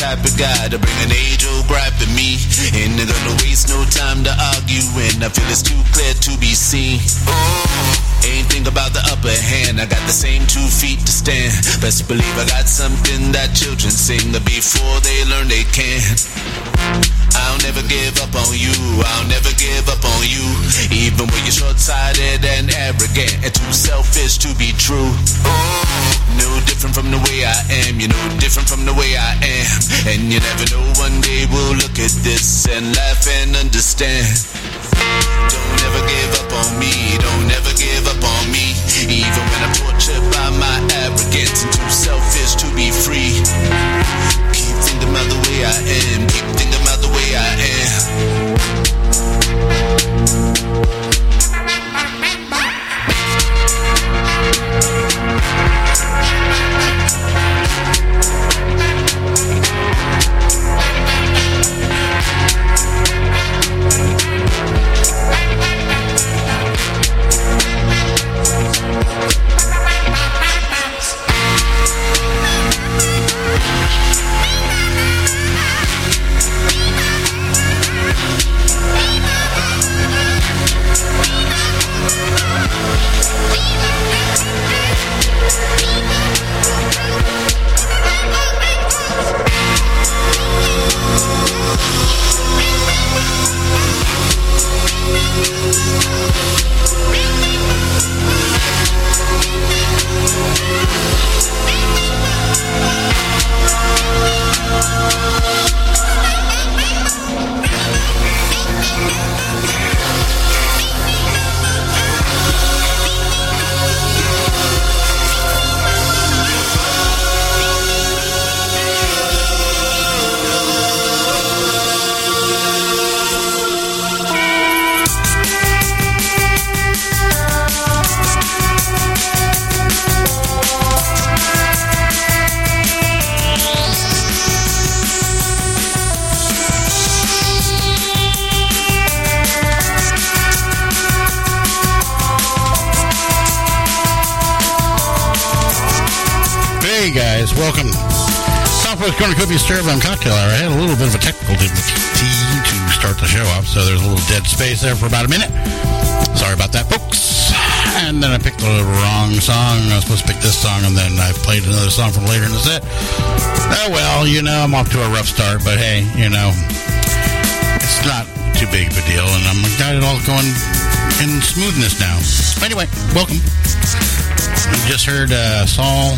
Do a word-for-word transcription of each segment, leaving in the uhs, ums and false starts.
type of guy to bring an age-old gripe at me. Ain't gonna waste no time to argue, and I feel it's too clear to be seen. Ain't think about the upper hand, I got the same two feet to stand. Best believe I got something that children sing before they learn they can. I'll never give up on you, I'll never give up on you. Even when you're short-sighted and arrogant and too selfish to be true. No different from the way I am, you're no different from the way I am. And you never know, one day we'll look at this and laugh and understand. Don't ever give up on me, don't ever give up on me. Even when I'm tortured by my arrogance and too selfish to be free. Keep thinking about the way I am, keep thinking about the way I am. Welcome. Southwest Cornucopia Styrofoam Cocktail Hour. I had a little bit of a technical difficulty to start the show off, so there's a little dead space there for about a minute. Sorry about that, folks. And then I picked the wrong song. I was supposed to pick this song, and then I played another song from later in the set. Oh, well, you know, I'm off to a rough start, but hey, you know, it's not too big of a deal, and I'm got it all going in smoothness now. Anyway, welcome. You just heard uh, Saul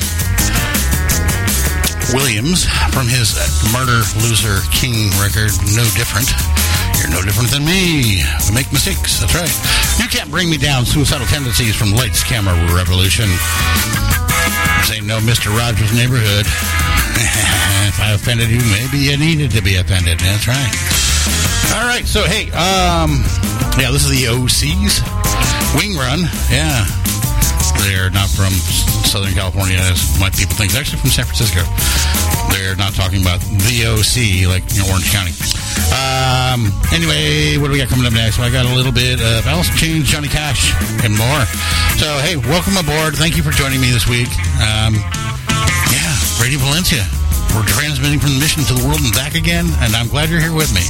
Williams from his Murder Loser King record, No Different. You're no different than me. We make mistakes. That's right. You can't bring me down. Suicidal Tendencies from Lights, Camera, Revolution. This ain't no Mister Rogers' Neighborhood. If I offended you, maybe you needed to be offended. That's right. All right. So, hey, um, yeah, this is the O Cs. Wing Run. Yeah. They're not from Southern California, as my people think. They're actually from San Francisco. They're not talking about the O C, like, you know, Orange County. Um, anyway, what do we got coming up next? Well, I got a little bit of Alice in Chains, Johnny Cash, and more. So, hey, welcome aboard. Thank you for joining me this week. Um, yeah, Radio Valencia. We're transmitting from the mission to the world and back again, and I'm glad you're here with me.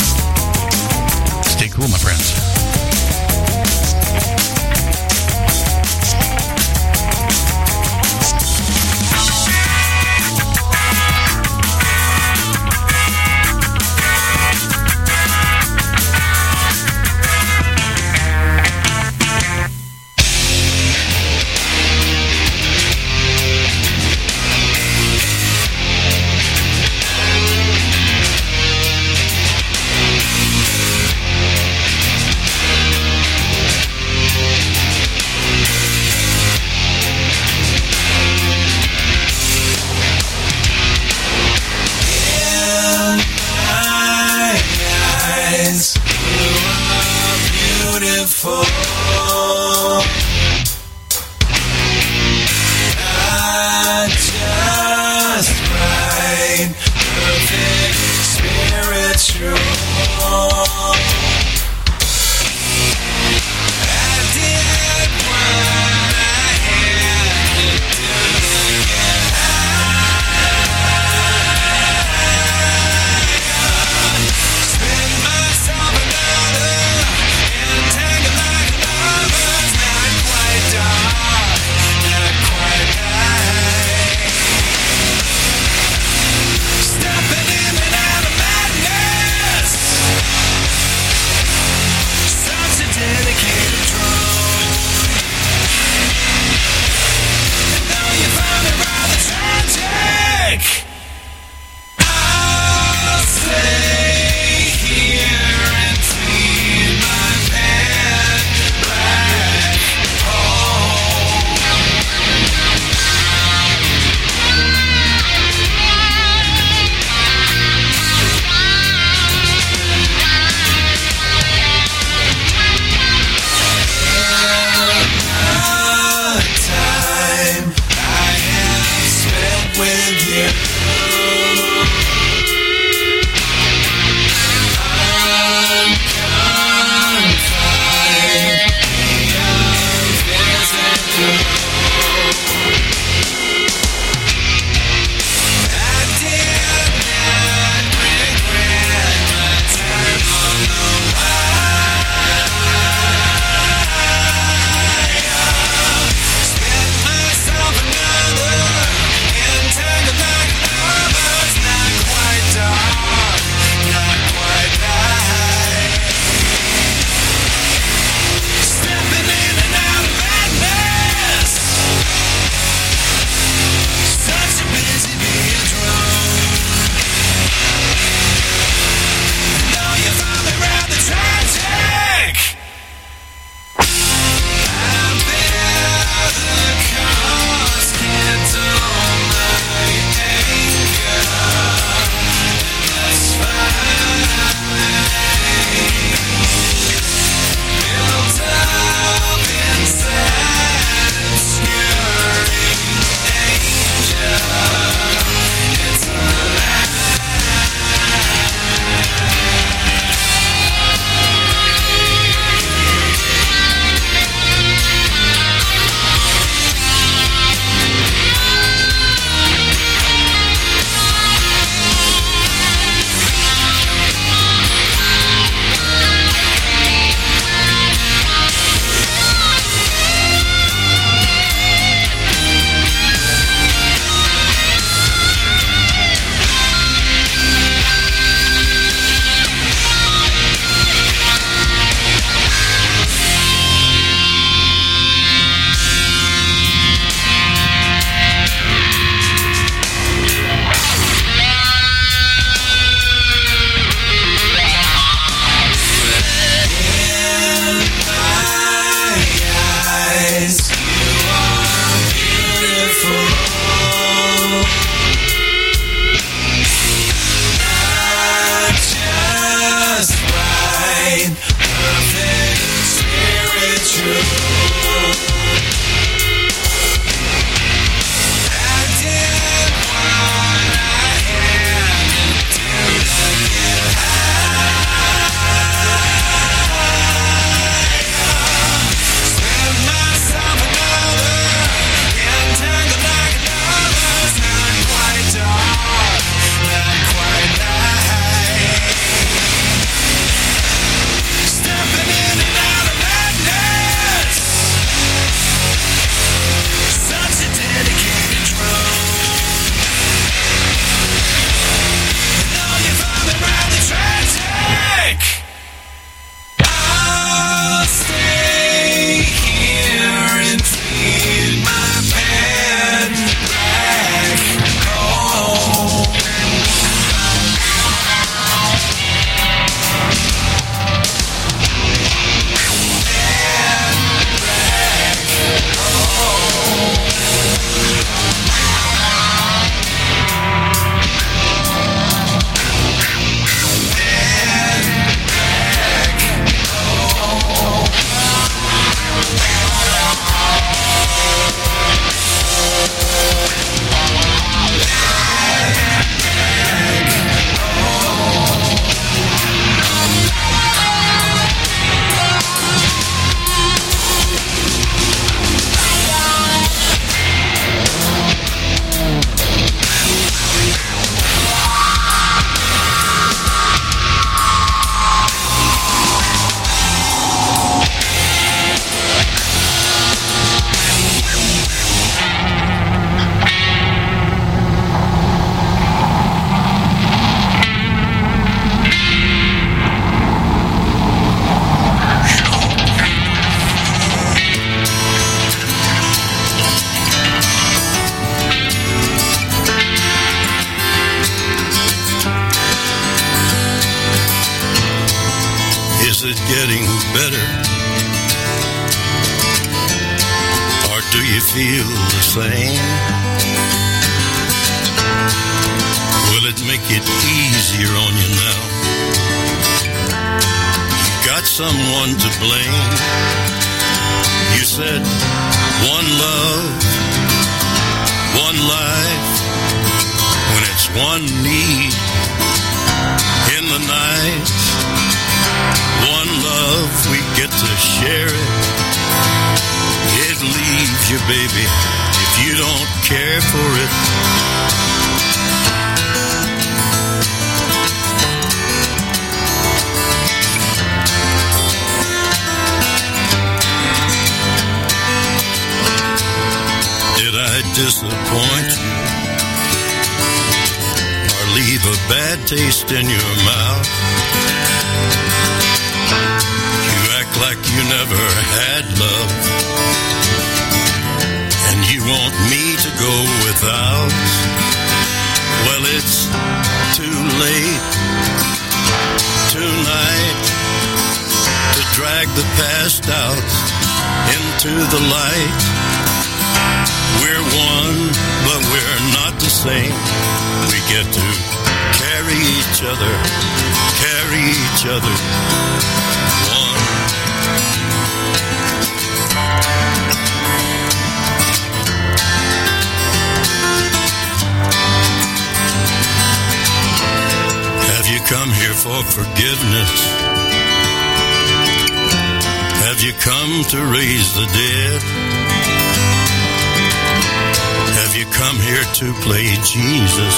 Stay cool, my friends. getting better? Or do you feel the same? Will it make it easier on you now? You got someone to blame. You said one love, one life, when it's one need in the night. One love, we get to share it. It leaves you, baby, if you don't care for it. Did I disappoint you or leave a bad taste in your mouth? You act like you never had love, and you want me to go without. Well, it's too late tonight to drag the past out into the light. We're one, but we're not the same. We get to carry each other, carry each other. One. Have you come here for forgiveness? Have you come to raise the dead? Have you come here to play Jesus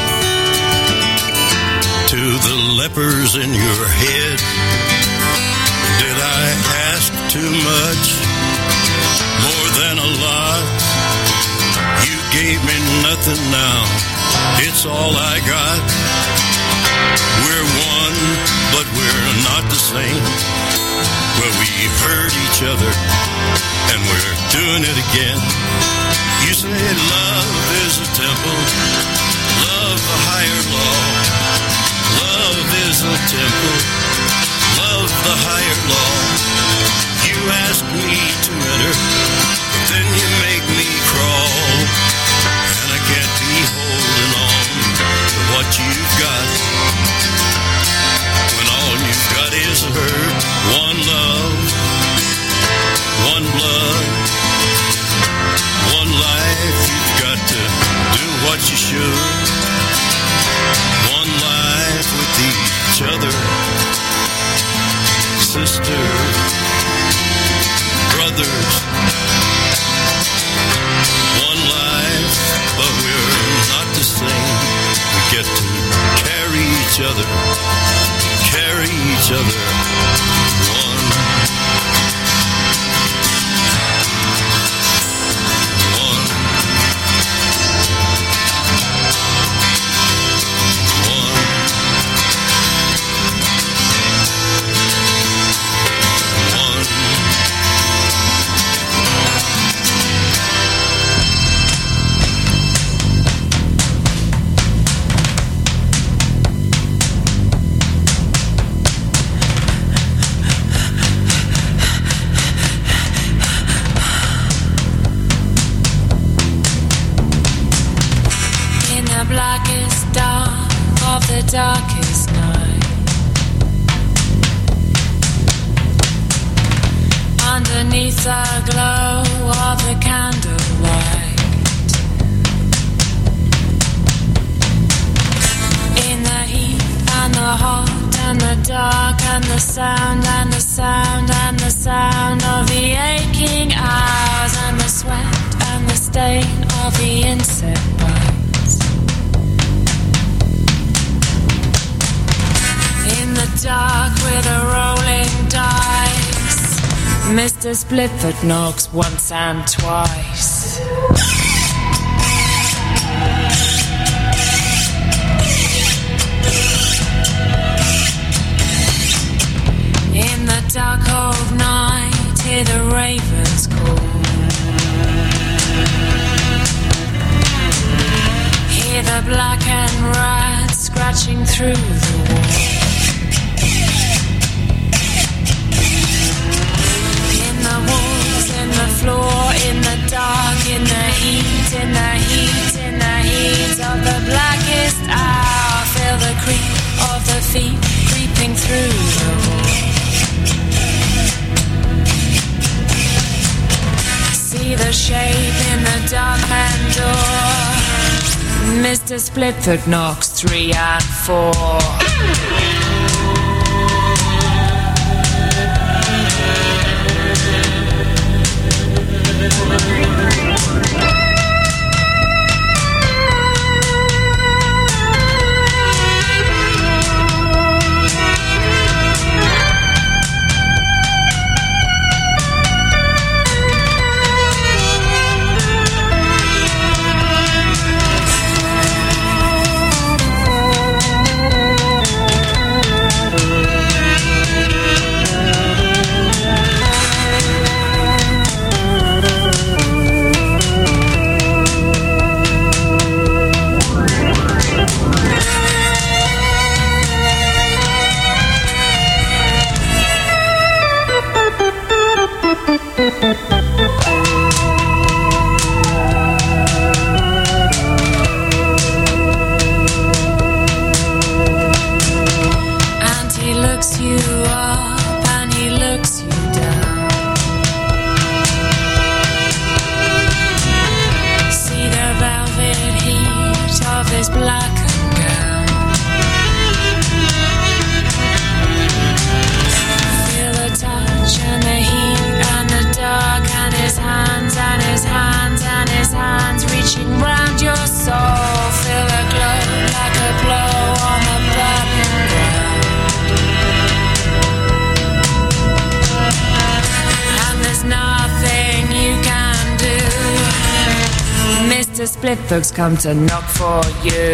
to the lepers in your head? Did I ask too much? More than a lot? You gave me nothing now. It's all I got. We're one, but we're not the same. Well, we hurt each other, and we're doing it again. You say love is a temple, love the higher law. Love is a temple, love the higher law. You ask me to enter, but then you make me crawl. And I can't be holding on to what you've got, when all you've got is hurt. One love, one blood, one life. You've got to do what you should. One life with each other, sisters, brothers. One life, but we're not the same. We get to carry each other, carry each other. One. Darkest night, underneath the glow of the candlelight, in the heat and the hot and the dark and the sound and the sound and the sound of the aching hours and the sweat and the stain of the insect bites. In the dark with a rolling dice, Mister Splitfoot knocks once and twice. In the dark cold night, hear the ravens call. Hear the black and rat scratching through the wall. feet creeping through the wall. See the shape in the dark man door. Mister Splitfoot knocks three and four. Splitfoot's come to knock for you.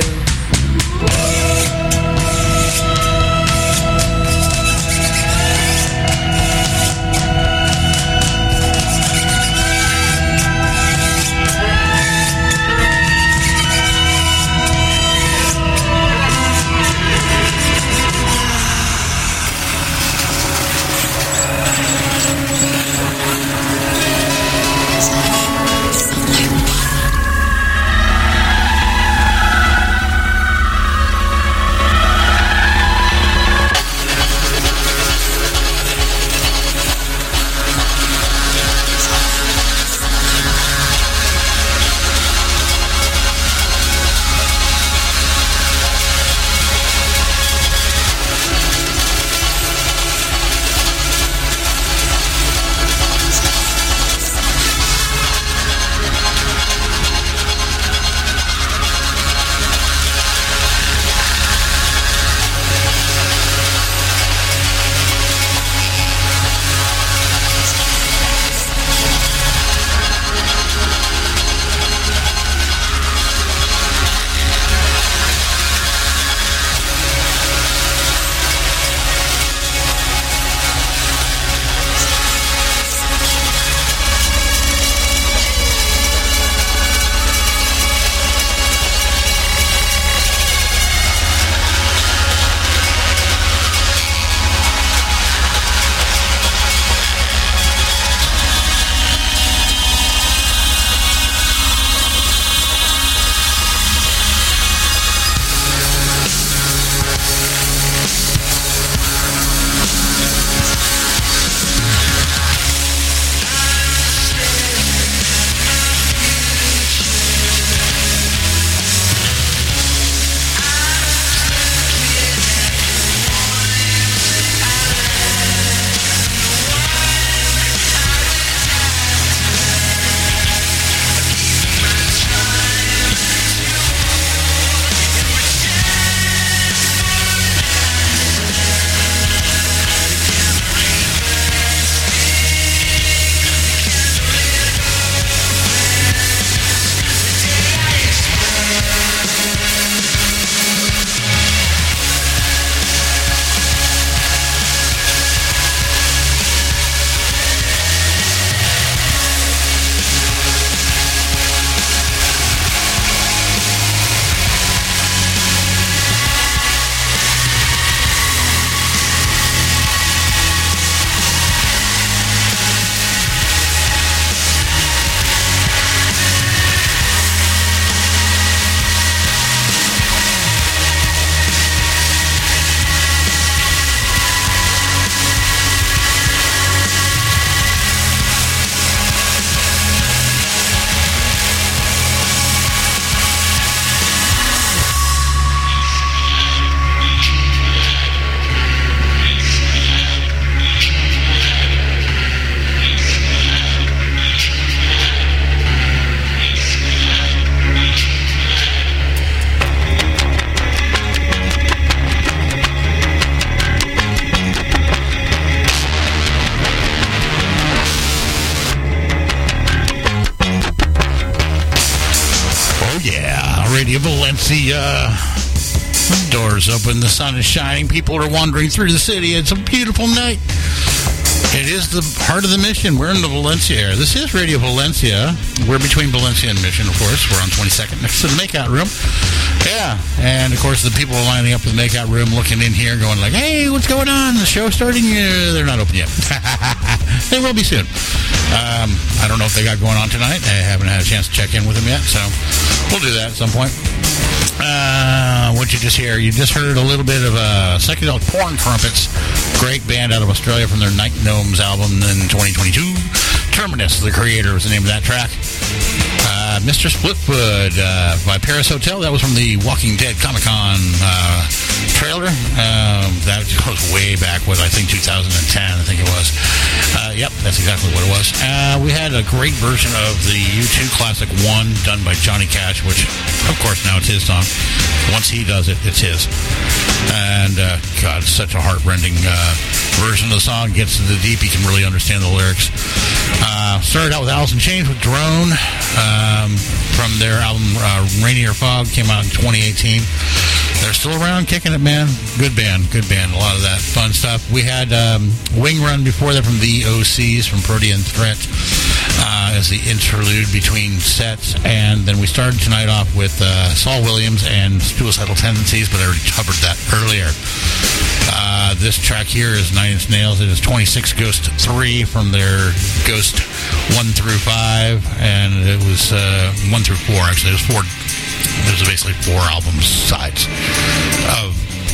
Radio Valencia. Doors open, the sun is shining, people are wandering through the city. It's a beautiful night. It is the heart of the Mission. We're in the Valencia area. This is Radio Valencia. We're between Valencia and Mission, of course. We're on twenty-second next to the makeout room. Yeah, and of course the people are lining up in the makeout room looking in here going like, hey, what's going on? The show's starting? Uh, they're not open yet. They will be soon. Um, I don't know if they got going on tonight. I haven't had a chance to check in with them yet, so we'll do that at some point. Uh, what'd you just hear? You just heard a little bit of uh, Psychedelic Porn Trumpets, great band out of Australia from their Night Gnomes album in twenty twenty-two. Terminus, the creator, was the name of that track. Uh, Mister Splitfoot uh, by Paris Hotel. That was from the Walking Dead Comic-Con uh, trailer. Um, that goes way back, what, I think two thousand ten, I think it was. Uh, yep, that's exactly what it was. Uh, we had a great version of the U two classic One done by Johnny Cash, which, of course, now it's his song. Once he does it, it's his. And, uh, God, it's such a heart-rending uh, version of the song. Gets to the deep. You can really understand the lyrics. Uh, started out with Alice in Chains with Drone um, from their album uh, Rainier Fog. Came out in twenty eighteen. They're still around, kicking it, man. Good band, good band. A lot of that fun stuff. We had um, Wing Run before that from the O Cs, from Protean Threat, uh, as the interlude between sets. And then we started tonight off with uh, Saul Williams and Suicidal Tendencies, but I already covered that earlier. Uh, this track here is Nine Inch Nails. It is twenty-six Ghost three from their Ghost one through five, and it was uh, one through four, actually. It was four. There's basically four album sides of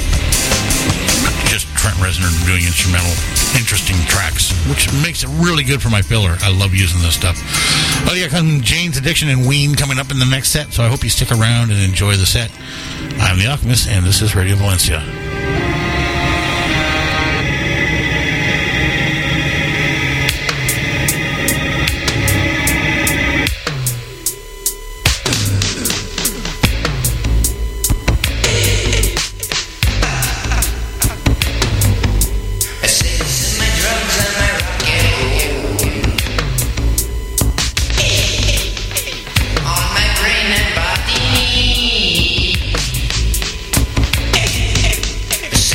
just Trent Reznor doing instrumental, interesting tracks, which makes it really good for my filler. I love using this stuff. Oh, yeah, come Jane's Addiction and Ween coming up in the next set, so I hope you stick around and enjoy the set. I'm The Alchemist, and this is Radio Valencia. Brain and body.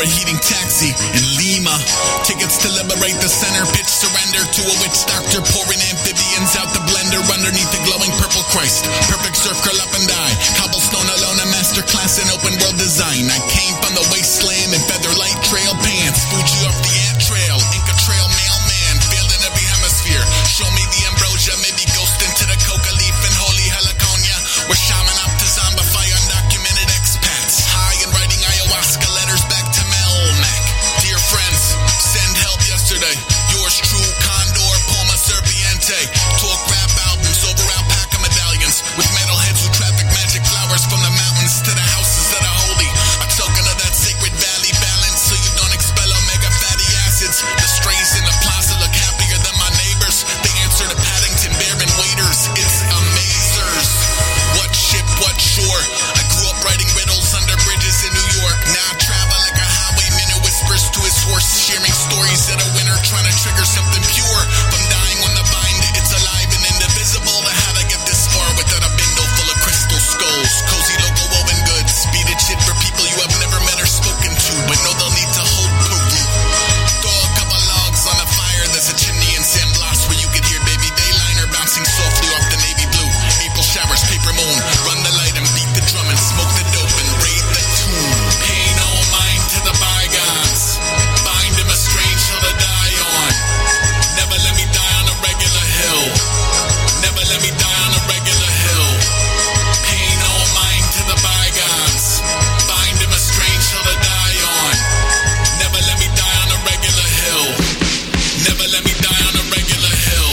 overheating taxi in Lima. Tickets to liberate the center, pitch surrender to a witch doctor, pouring amphibians out the blender underneath the glowing purple Christ. Perfect surf, curl up and die. Cobblestone alone, a masterclass in open world design. I came from the wasteland in feather light trail pants. Fuji off the ant trail, Inca trail mailman, failed in every hemisphere. Show me the ambrosia, maybe ghost into the coca leaf in holy heliconia. We're shaman up to zombify undocumented expats. High and writing ayahuasca letters back to Melmac. Dear friends, send help yesterday. Yours true, Condor, Poma Serpiente. Talk rap albums over alpaca medallions with metalheads who traffic magic flowers from the mountains to the houses that are holy. A token of that sacred valley balance so you don't expel omega fatty acids. The strays in the plaza look happier than my neighbors. They answer to Paddington Bearman waiters. It's amazers. What ship, what shore? I grew up writing riddles under bridges in New York. Now I travel like a highwayman who whispers to his horse, sharing stories at a winter, trying to trigger something pure. From dying on the vine to it's alive and indivisible. To how to get this far without a bindle full of crystal skulls. Cozy local woven goods, beaded shit for people you have never met or spoken to, but know they'll need to hold Peru. Throw a couple logs on the fire, there's a chimney in San Blas where you could hear baby dayliner bouncing softly off the navy blue. April showers, paper moon, run the light and beat the drum and smoke the dope and raid the tomb. Pay no mind to the bygones, find him a strange hill to die on. Never let me die on a regular hill. Never let me die on a regular hill. Pay no mind to the bygones, find him a strange hill to die on. Never let me die on a regular hill. Never let me die on a regular hill.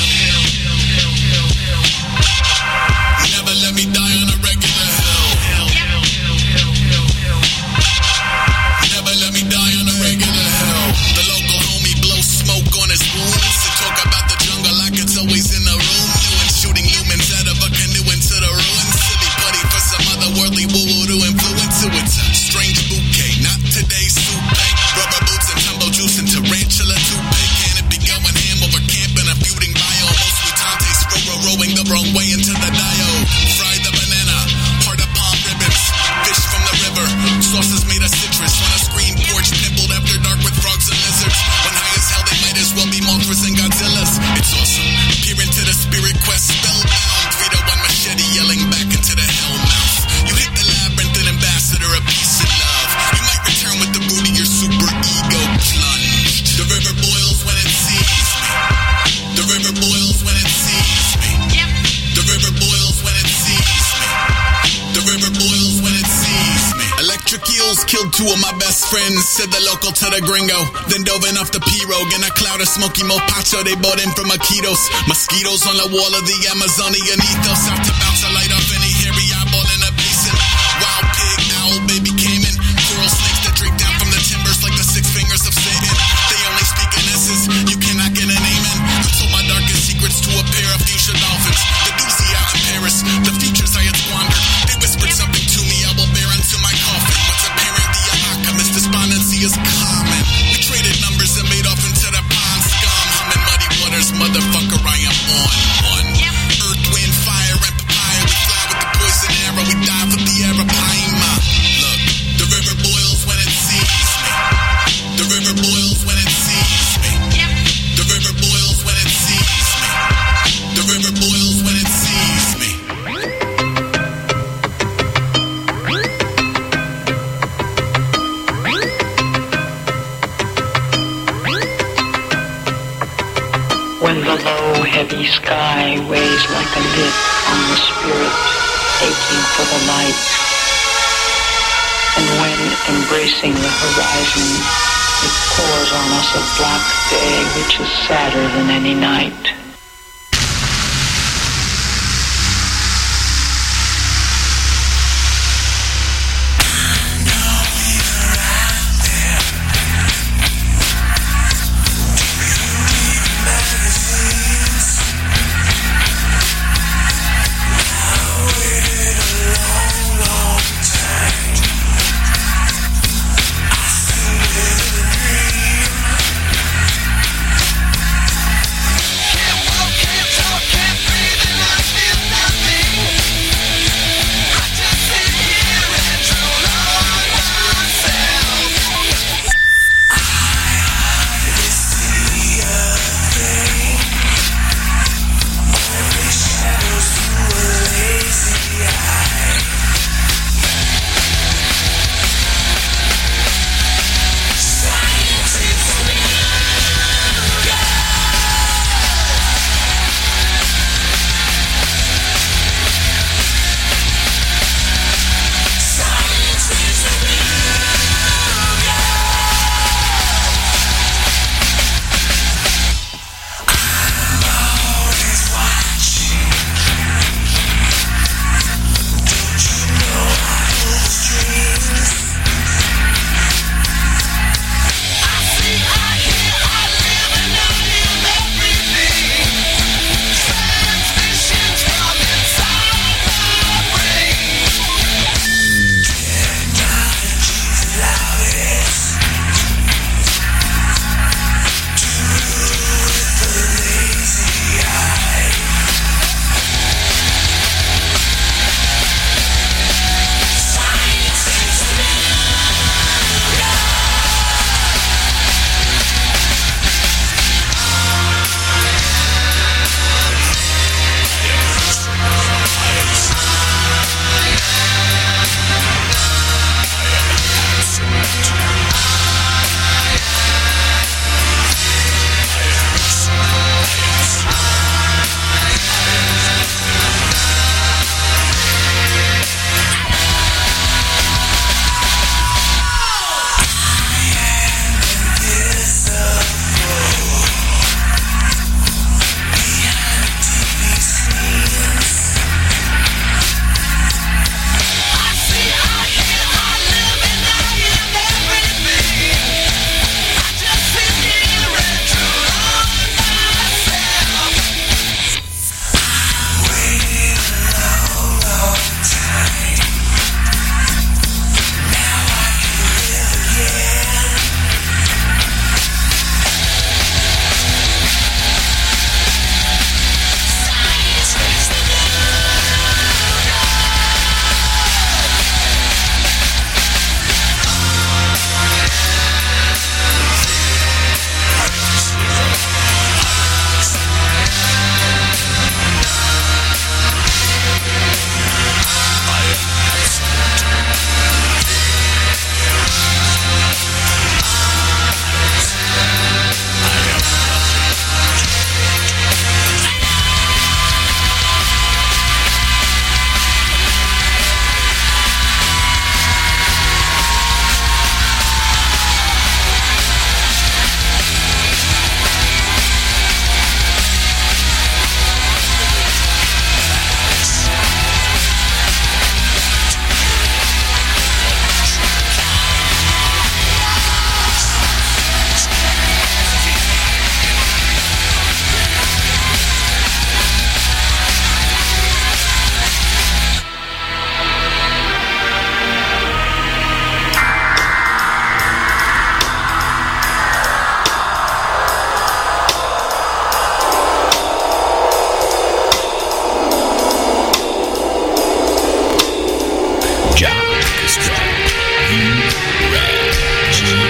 Never let me die on a regular hill. Never let me die on a regular hill. The local homie blows smoke on his wounds and talk about the jungle like it's always in the room. New and shooting lumens out of a canoe into the ruins. Silly buddy for some otherworldly woo-woo to influence. So it's a strange bouquet, not today's soupe. Rubber boots and tumble juice and tarantula toupee. Can it be going ham over camp in a feuding bio? Mostly Tante's row rowing the wrong way into the diode. Fry the banana, heart of palm ribbons. Fish from the river, sauces made of citrus. On a screen porch pimpled after dark with frogs and lizards. When high as hell they might as well be Mothras and Godzillas. It's awesome, peer into the spirit quest spellbound. Feet of one machete yelling back into the hell mouth. You hit the labyrinth and ambassador a piece of love. You might return with the booty your super ego plunged. The river boils when it sees me. The river boils when it sees me. The river boils when it sees me. The river boils when it sees me. Electric eels killed two of my best friends, said the local to the gringo. Then dove in off the pirogue in a cloud of smoky mopacho they bought in from Iquitos. Mosquitoes on the wall of the Amazonian ethos, out to bounce a light off any hairy eyeball in a basin. Wild pig, owl, baby caiman. Coral snakes that drink down from the timbers like the six fingers of Satan. They only speak in S's, you cannot get an amen. You told my darkest secrets to a pair of fuchsia dolphins. The doozy out in Paris, the futures I had squandered. They whispered something to me, I will bear unto my coffin. What's apparent, the alchemist despondency is common. We traded numbers and made off into the pond scum. Humming muddy waters, motherfucker, I am on one. Earth, wind, fire, and papaya. We fly with the poison arrow, we dive with the arapaima. Look, the river boils when it sees me. The river boils when it sees me. The river boils when it sees me. The river boils when it sees me. When the low, heavy sky weighs like a lid on the spirit, aching for the light, and when, embracing the horizon, it pours on us a black day which is sadder than any night. Yeah.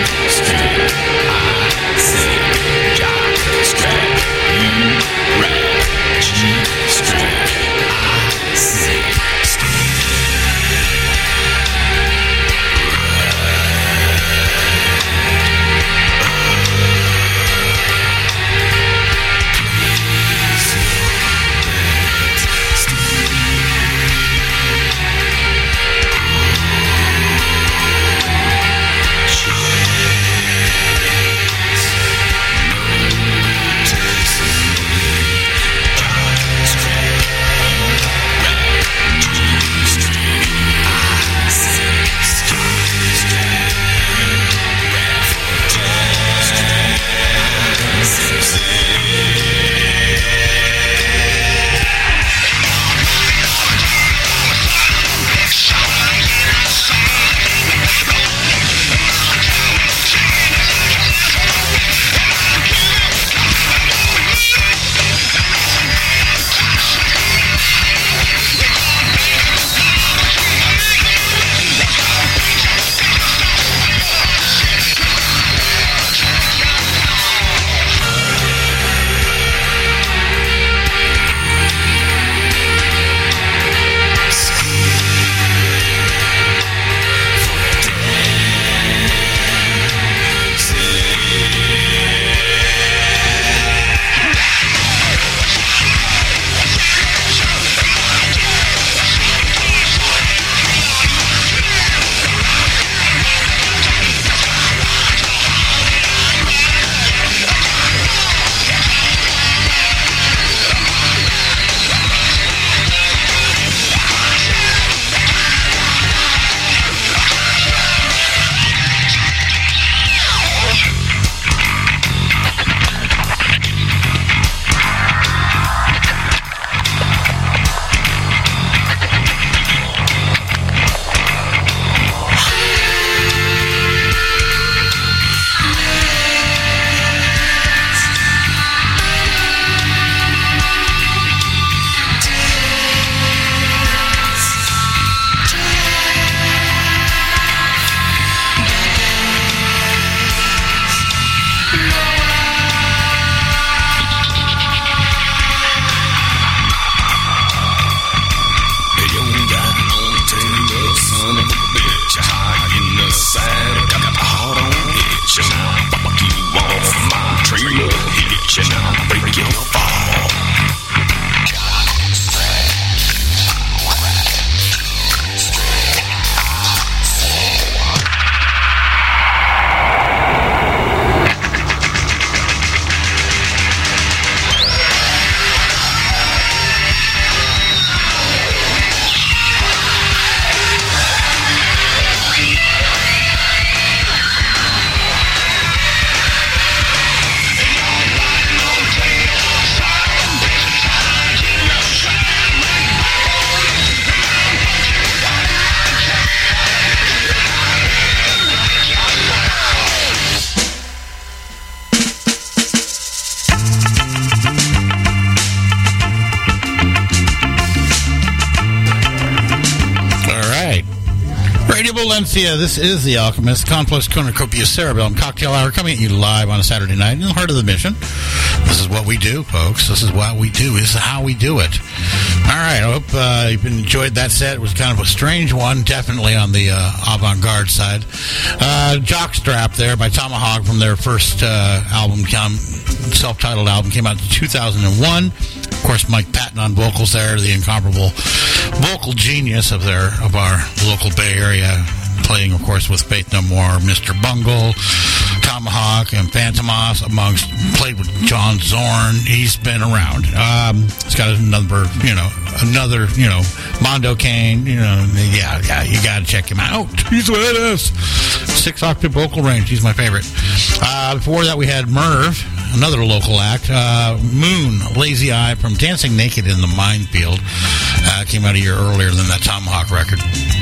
Valencia, this is The Alchemist, Complex Cornucopia Cerebellum Cocktail Hour, coming at you live on a Saturday night in the heart of the Mission. This is what we do, folks. This is what we do. This is how we do it. All right, I hope uh, you've enjoyed that set. It was kind of a strange one, definitely on the uh, avant-garde side. Uh, Jockstrap there by Tomahawk from their first uh, album, self-titled album, came out in two thousand one. Of course, Mike Patton on vocals there, the incomparable vocal genius of their of our local Bay Area, playing, of course, with Faith No More, Mister Bungle, Tomahawk, and Phantomas, amongst, played with John Zorn. He's been around. Um, he's got another, you know, another, you know, Mondo Kane, you know, yeah, yeah, you got to check him out. Oh, he's with us. Six octave vocal range. He's my favorite. Uh, before that, we had Merv, another local act. Uh, Moon, Lazy Eye from Dancing Naked in the Minefield. Uh, came out a year earlier than that Tomahawk record.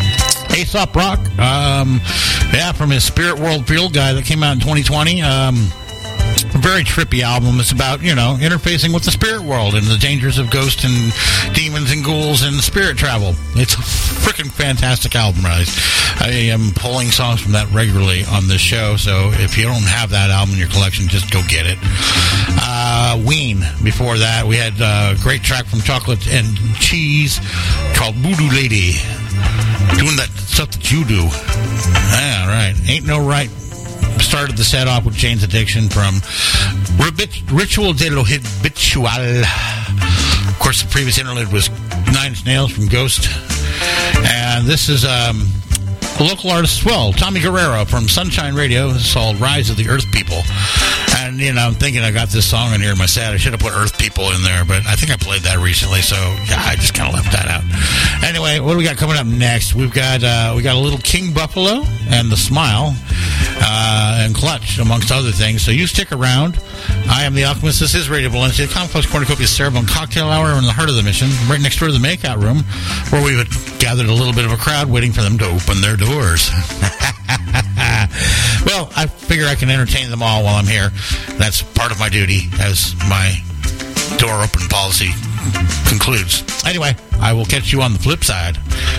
Aesop Rock, um, yeah, from his Spirit World Field guy that came out in twenty twenty. Um, A very trippy album. It's about, you know, interfacing with the spirit world and the dangers of ghosts and demons and ghouls and spirit travel. It's a freaking fantastic album, guys. I am pulling songs from that regularly on this show, so if you don't have that album in your collection, just go get it. Uh, Ween. Before that, we had a great track from Chocolate and Cheese called Voodoo Lady. Doing that stuff that you do. Yeah, right. Ain't No Right. Started the set off with Jane's Addiction from Ritual de lo Habitual. Of course, the previous interlude was Nine Inch Nails from Ghost. And this is um, a local artist as well, Tommy Guerrero from Sunshine Radio. This is called Rise of the Earth People. And, you know, I'm thinking I got this song in here in my set. I should have put Earth People in there, but I think I played that recently, so, yeah, I just kind of left that out. Anyway, what do we got coming up next? We've got uh, we got a little King Buffalo and The Smile uh, and Clutch, amongst other things. So you stick around. I am the Alchemist. This is Radio Valencia, Complex Cornucopia Cerebral Cocktail Hour in the heart of the mission, right next door to the makeout room, where we've gathered a little bit of a crowd waiting for them to open their doors. Well, I figure I can entertain them all while I'm here. That's part of my duty as my door open policy concludes. Anyway, I will catch you on the flip side.